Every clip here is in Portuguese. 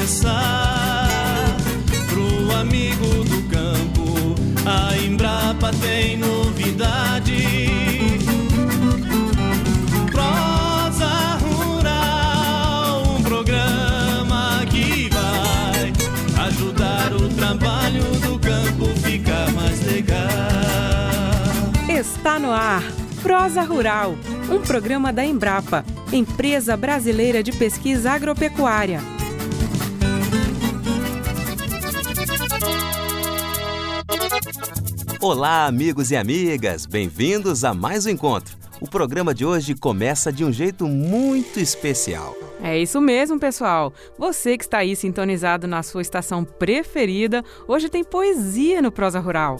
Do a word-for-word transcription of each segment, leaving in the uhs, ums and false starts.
começar. Pro amigo do campo, a Embrapa tem novidade. Prosa Rural, um programa que vai ajudar o trabalho do campo ficar mais legal. Está no ar Prosa Rural, um programa da Embrapa, Empresa Brasileira de Pesquisa Agropecuária. Olá, amigos e amigas, bem-vindos a mais um encontro. O programa de hoje começa de um jeito muito especial. É isso mesmo, pessoal. Você que está aí sintonizado na sua estação preferida, hoje tem poesia no Prosa Rural.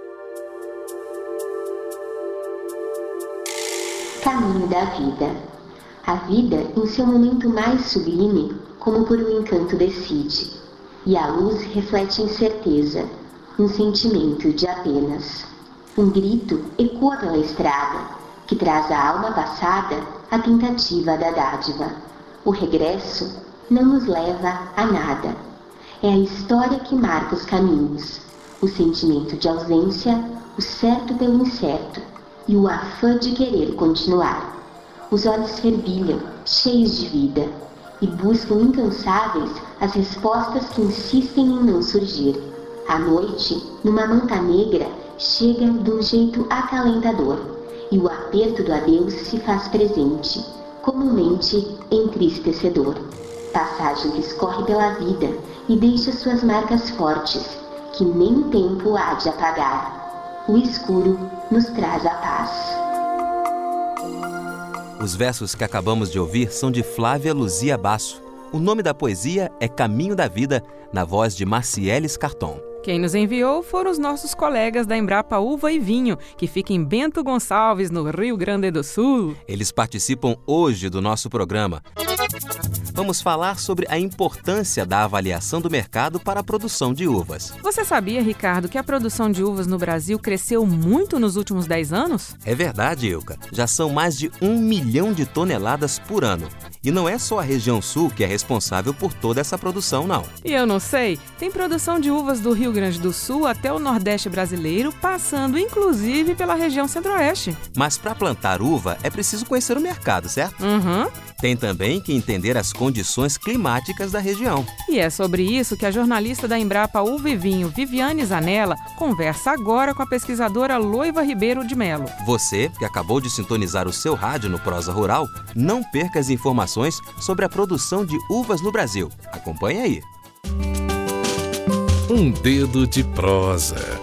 Caminho da vida. A vida, em seu momento mais sublime, como por um encanto decide, e a luz reflete incerteza, um sentimento de apenas. Um grito ecoa pela estrada, que traz à alma passada a tentativa da dádiva. O regresso não nos leva a nada. É a história que marca os caminhos, o sentimento de ausência, o certo pelo incerto, e o afã de querer continuar. Os olhos fervilham, cheios de vida, e buscam incansáveis as respostas que insistem em não surgir. A noite, numa manta negra, chega de um jeito acalentador, e o aperto do adeus se faz presente, comumente entristecedor. Passagem que escorre pela vida e deixa suas marcas fortes, que nem o tempo há de apagar. O escuro nos traz a paz. Os versos que acabamos de ouvir são de Flávia Luzia Basso. O nome da poesia é Caminho da Vida, na voz de Marciele Scarton. Quem nos enviou foram os nossos colegas da Embrapa Uva e Vinho, que fica em Bento Gonçalves, no Rio Grande do Sul. Eles participam hoje do nosso programa. Vamos falar sobre a importância da avaliação do mercado para a produção de uvas. Você sabia, Ricardo, que a produção de uvas no Brasil cresceu muito nos últimos dez anos? É verdade, Ilka. Já são mais de um milhão de toneladas por ano. E não é só a região sul que é responsável por toda essa produção, não. E eu não sei, tem produção de uvas do Rio Grande do Sul até o Nordeste brasileiro, passando inclusive pela região Centro-Oeste. Mas para plantar uva é preciso conhecer o mercado, certo? Uhum. Tem também que entender as condições climáticas da região. E é sobre isso que a jornalista da Embrapa Uva e Vinho, Viviane Zanella, conversa agora com a pesquisadora Loiva Ribeiro de Melo. Você, que acabou de sintonizar o seu rádio no Prosa Rural, não perca as informações sobre a produção de uvas no Brasil. Acompanhe aí. Um dedo de prosa.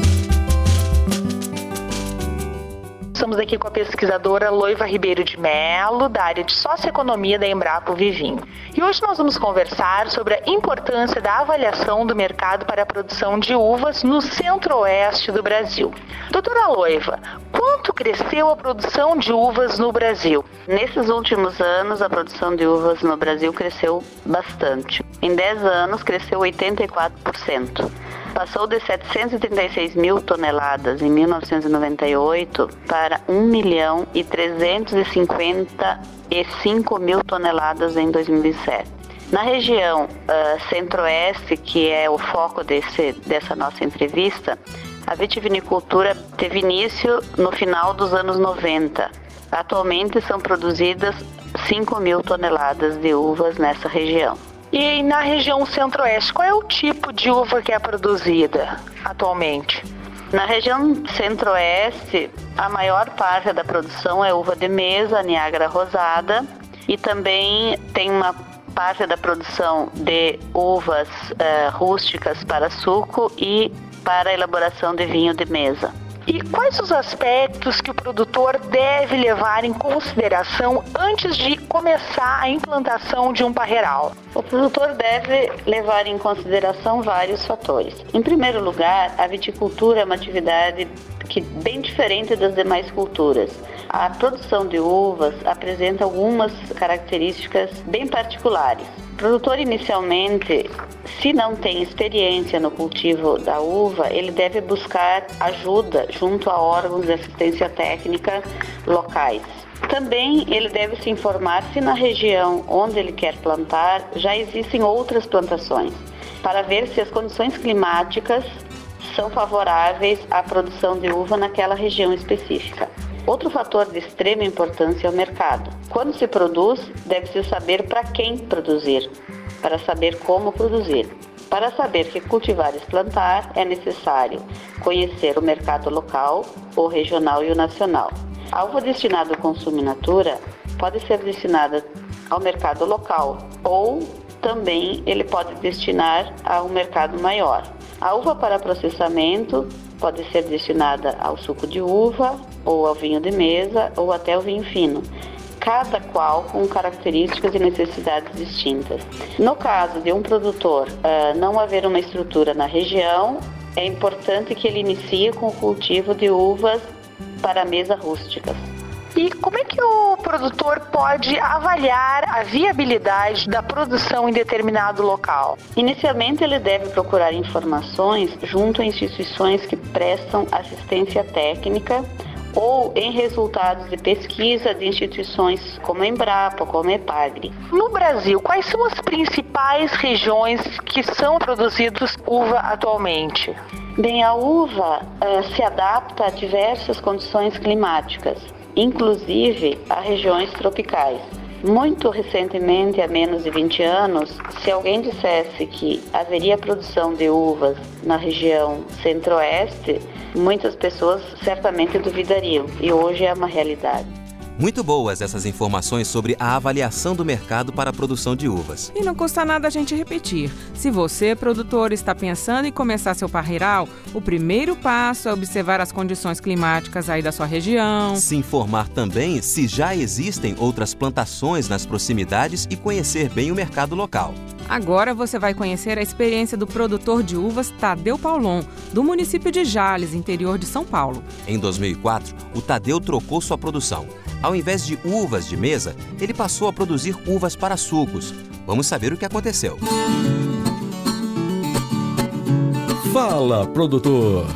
Estamos aqui com a pesquisadora Loiva Ribeiro de Melo, da área de Socioeconomia da Embrapa Uva e Vinho. E hoje nós vamos conversar sobre a importância da avaliação do mercado para a produção de uvas no centro-oeste do Brasil. Doutora Loiva, quanto cresceu a produção de uvas no Brasil? Nesses últimos anos, a produção de uvas no Brasil cresceu bastante. Em dez anos, cresceu oitenta e quatro por cento. Passou de setecentos e trinta e seis mil toneladas em mil novecentos e noventa e oito para um milhão e trezentos e cinquenta e cinco mil toneladas em dois mil e sete. Na região uh, centro-oeste, que é o foco desse, dessa nossa entrevista, a vitivinicultura teve início no final dos anos noventa. Atualmente são produzidas cinco mil toneladas de uvas nessa região. E na região centro-oeste, qual é o tipo de uva que é produzida atualmente? Na região centro-oeste, a maior parte da produção é uva de mesa, Niágara Rosada, e também tem uma parte da produção de uvas uh, rústicas para suco e para a elaboração de vinho de mesa. E quais os aspectos que o produtor deve levar em consideração antes de começar a implantação de um parreiral? O produtor deve levar em consideração vários fatores. Em primeiro lugar, a viticultura é uma atividade que bem diferente das demais culturas. A produção de uvas apresenta algumas características bem particulares. O produtor, inicialmente, se não tem experiência no cultivo da uva, ele deve buscar ajuda junto a órgãos de assistência técnica locais. Também ele deve se informar se na região onde ele quer plantar já existem outras plantações, para ver se as condições climáticas são favoráveis à produção de uva naquela região específica. Outro fator de extrema importância é o mercado. Quando se produz, deve-se saber para quem produzir, para saber como produzir. Para saber que cultivar e plantar, é necessário conhecer o mercado local, o regional e o nacional. A uva destinada ao consumo in natura pode ser destinada ao mercado local ou também ele pode destinar a um mercado maior. A uva para processamento pode ser destinada ao suco de uva ou ao vinho de mesa ou até ao vinho fino, cada qual com características e necessidades distintas. No caso de um produtor uh, não haver uma estrutura na região, é importante que ele inicie com o cultivo de uvas para mesa rústicas. E como é que o produtor pode avaliar a viabilidade da produção em determinado local? Inicialmente, ele deve procurar informações junto a instituições que prestam assistência técnica ou em resultados de pesquisa de instituições como a Embrapa, como a Epagri. No Brasil, quais são as principais regiões que são produzidas uva atualmente? Bem, a uva uh, se adapta a diversas condições climáticas, inclusive a regiões tropicais. Muito recentemente, há menos de vinte anos, se alguém dissesse que haveria produção de uvas na região centro-oeste, muitas pessoas certamente duvidariam, e hoje é uma realidade. Muito boas essas informações sobre a avaliação do mercado para a produção de uvas. E não custa nada a gente repetir. Se você, produtor, está pensando em começar seu parreiral, o primeiro passo é observar as condições climáticas aí da sua região. Se informar também se já existem outras plantações nas proximidades e conhecer bem o mercado local. Agora você vai conhecer a experiência do produtor de uvas Tadeu Paulon, do município de Jales, interior de São Paulo. Em dois mil e quatro, o Tadeu trocou sua produção. Ao invés de uvas de mesa, ele passou a produzir uvas para sucos. Vamos saber o que aconteceu. Fala, produtor!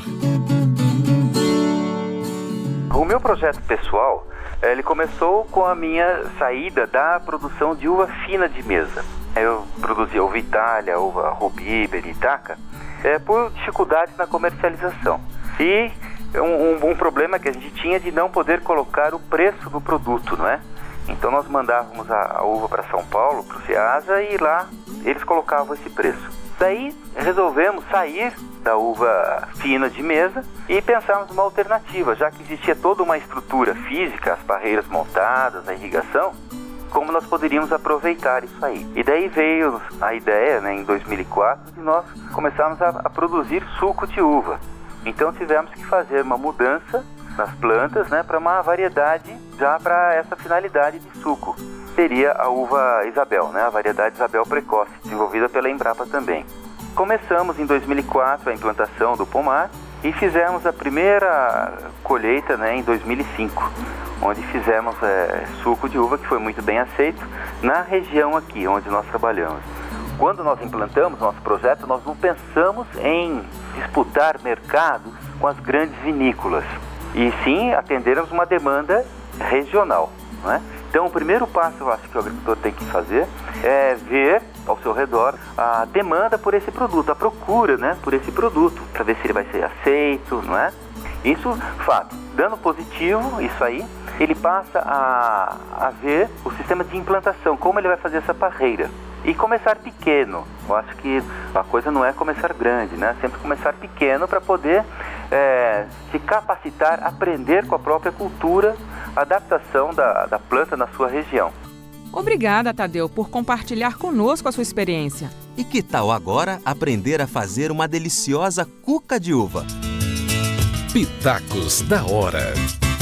O meu projeto pessoal, ele começou com a minha saída da produção de uva fina de mesa. Eu produzia uva Itália, uva Rubi, Beritaca, é, por dificuldades na comercialização. E um, um, um problema que a gente tinha de não poder colocar o preço do produto, não é? Então nós mandávamos a, a uva para São Paulo, para o Ceasa, e lá eles colocavam esse preço. Daí resolvemos sair da uva fina de mesa e pensarmos numa alternativa, já que existia toda uma estrutura física, as parreiras montadas, a irrigação, como nós poderíamos aproveitar isso aí. E daí veio a ideia, né, em dois mil e quatro, de nós começarmos a, a produzir suco de uva. Então tivemos que fazer uma mudança nas plantas, né, para uma variedade já para essa finalidade de suco. Seria a uva Isabel, né, a variedade Isabel precoce, desenvolvida pela Embrapa também. Começamos em dois mil e quatro a implantação do pomar e fizemos a primeira colheita, né, em dois mil e cinco, onde fizemos é, suco de uva, que foi muito bem aceito na região aqui onde nós trabalhamos. Quando nós implantamos nosso projeto, nós não pensamos em disputar mercados com as grandes vinícolas, e sim atendermos uma demanda regional, não é? Então, o primeiro passo, eu acho que o agricultor tem que fazer é ver ao seu redor a demanda por esse produto, a procura, né, por esse produto, para ver se ele vai ser aceito, não é? Isso, fato. Dando positivo, isso aí, ele passa a, a ver o sistema de implantação, como ele vai fazer essa parreira. E começar pequeno. Eu acho que a coisa não é começar grande, né? Sempre começar pequeno para poder é, se capacitar, aprender com a própria cultura, a adaptação da, da planta na sua região. Obrigada, Tadeu, por compartilhar conosco a sua experiência. E que tal agora aprender a fazer uma deliciosa cuca de uva? Pitacos da hora.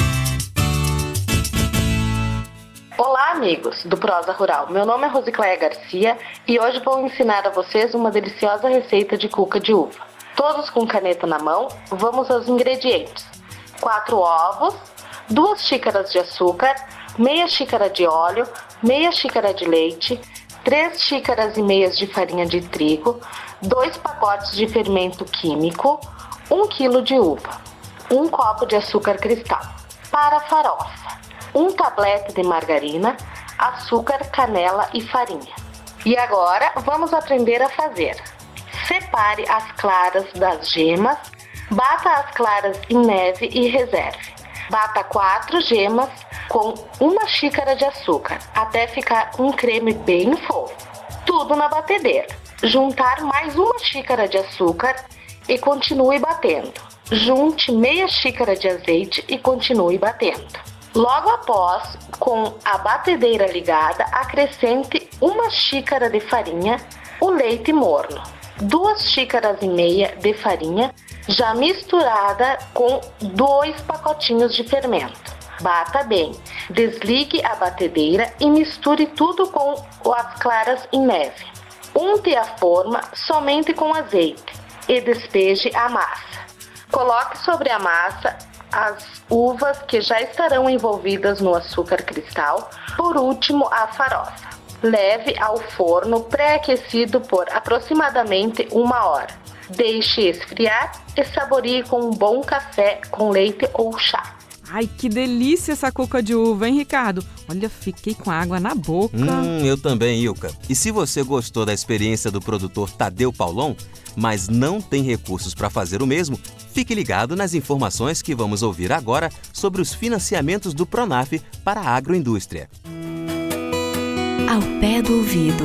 Olá, amigos do Prosa Rural. Meu nome é Rosicléia Garcia e hoje vou ensinar a vocês uma deliciosa receita de cuca de uva. Todos com caneta na mão, vamos aos ingredientes. quatro ovos, duas xícaras de açúcar, meia xícara de óleo, meia xícara de leite, três xícaras e meias de farinha de trigo, dois pacotes de fermento químico, um quilo de uva, um copo de açúcar cristal. Para a farofa, um tablete de margarina, açúcar, canela e farinha. E agora vamos aprender a fazer. Separe as claras das gemas, bata as claras em neve e reserve. Bata quatro gemas com uma xícara de açúcar até ficar um creme bem fofo. Tudo na batedeira. Juntar mais uma xícara de açúcar e continue batendo. Junte meia xícara de azeite e continue batendo. Logo após, com a batedeira ligada, acrescente uma xícara de farinha, o leite morno. Duas xícaras e meia de farinha, já misturada com dois pacotinhos de fermento. Bata bem, desligue a batedeira e misture tudo com as claras em neve. Unte a forma somente com azeite e despeje a massa. Coloque sobre a massa as uvas que já estarão envolvidas no açúcar cristal, por último a farofa. Leve ao forno pré-aquecido por aproximadamente uma hora. Deixe esfriar e saboreie com um bom café com leite ou chá. Ai, que delícia essa cuca de uva, hein, Ricardo? Olha, fiquei com água na boca. Hum, eu também, Ilka. E se você gostou da experiência do produtor Tadeu Paulon, mas não tem recursos para fazer o mesmo, fique ligado nas informações que vamos ouvir agora sobre os financiamentos do Pronaf para a agroindústria. Ao pé do ouvido.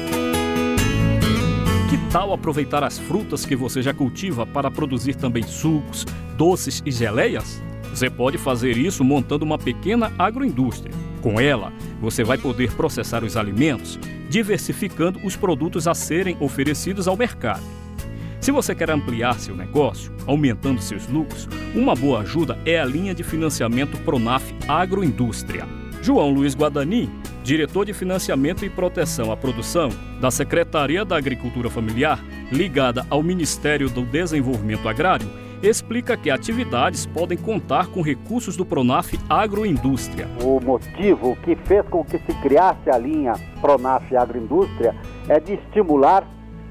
Que tal aproveitar as frutas que você já cultiva para produzir também sucos, doces e geleias? Você pode fazer isso montando uma pequena agroindústria. Com ela, você vai poder processar os alimentos, diversificando os produtos a serem oferecidos ao mercado. Se você quer ampliar seu negócio, aumentando seus lucros, uma boa ajuda é a linha de financiamento Pronaf Agroindústria. João Luiz Guadagnin, diretor de Financiamento e Proteção à Produção da Secretaria da Agricultura Familiar, ligada ao Ministério do Desenvolvimento Agrário, explica que atividades podem contar com recursos do Pronaf Agroindústria. O motivo que fez com que se criasse a linha Pronaf Agroindústria é de estimular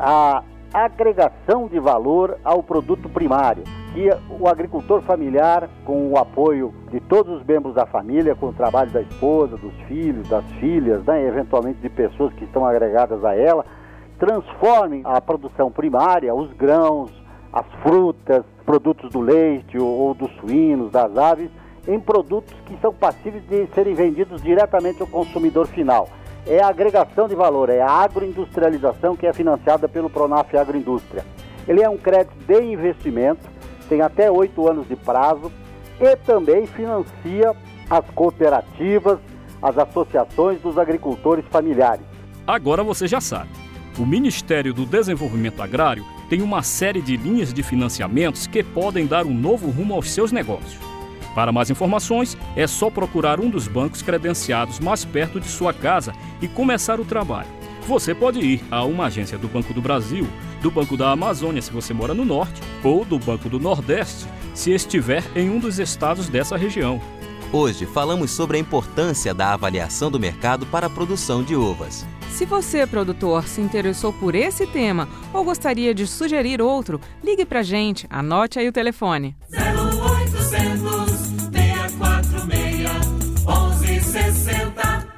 a agregação de valor ao produto primário, que o agricultor familiar, com o apoio de todos os membros da família, com o trabalho da esposa, dos filhos, das filhas, né, eventualmente de pessoas que estão agregadas a ela, transformem a produção primária, os grãos, as frutas, produtos do leite ou, ou dos suínos, das aves, em produtos que são passíveis de serem vendidos diretamente ao consumidor final. É a agregação de valor, é a agroindustrialização que é financiada pelo Pronaf Agroindústria. Ele é um crédito de investimento, tem até oito anos de prazo e também financia as cooperativas, as associações dos agricultores familiares. Agora você já sabe, o Ministério do Desenvolvimento Agrário tem uma série de linhas de financiamentos que podem dar um novo rumo aos seus negócios. Para mais informações, é só procurar um dos bancos credenciados mais perto de sua casa e começar o trabalho. Você pode ir a uma agência do Banco do Brasil, do Banco da Amazônia se você mora no Norte, ou do Banco do Nordeste se estiver em um dos estados dessa região. Hoje falamos sobre a importância da avaliação do mercado para a produção de uvas. Se você, produtor, se interessou por esse tema ou gostaria de sugerir outro, ligue pra gente, anote aí o telefone. zero oitocentos, seis quatro seis, onze sessenta.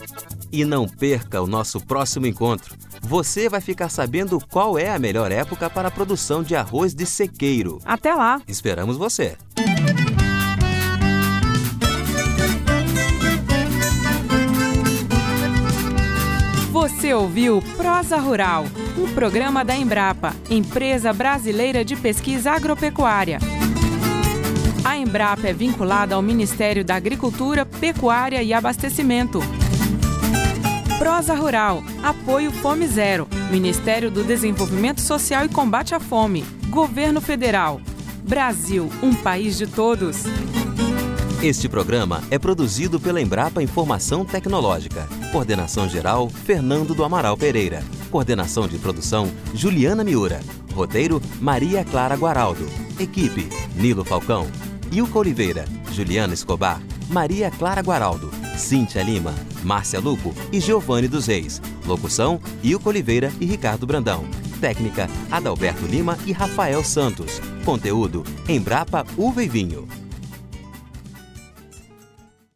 E não perca o nosso próximo encontro. Você vai ficar sabendo qual é a melhor época para a produção de arroz de sequeiro. Até lá! Esperamos você! Você ouviu Prosa Rural, um programa da Embrapa, Empresa Brasileira de Pesquisa Agropecuária. A Embrapa é vinculada ao Ministério da Agricultura, Pecuária e Abastecimento. Prosa Rural, apoio Fome Zero, Ministério do Desenvolvimento Social e Combate à Fome, Governo Federal. Brasil, um país de todos. Este programa é produzido pela Embrapa Informação Tecnológica. Coordenação geral, Fernando do Amaral Pereira. Coordenação de produção, Juliana Miura. Roteiro, Maria Clara Guaraldo. Equipe, Nilo Falcão, Ilka Oliveira, Juliana Escobar, Maria Clara Guaraldo, Cíntia Lima, Márcia Lupo e Giovanni dos Reis. Locução, Ilka Oliveira e Ricardo Brandão. Técnica, Adalberto Lima e Rafael Santos. Conteúdo, Embrapa Uva e Vinho.